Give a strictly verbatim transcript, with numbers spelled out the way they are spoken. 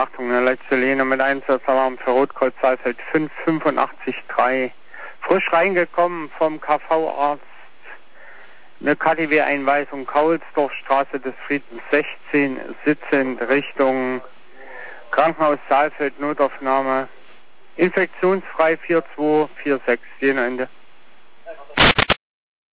Achtung, eine letzte Linie mit Einsatzalarm für Rotkreuz Saalfeld fünf fünfundachtzig drei. Frisch reingekommen vom K V-Arzt. Eine K T W-Einweisung Kaulsdorfstraße des Friedens sechzehn, sitzend Richtung Krankenhaus Saalfeld, Notaufnahme. Infektionsfrei vier zwei vier sechs, Ende.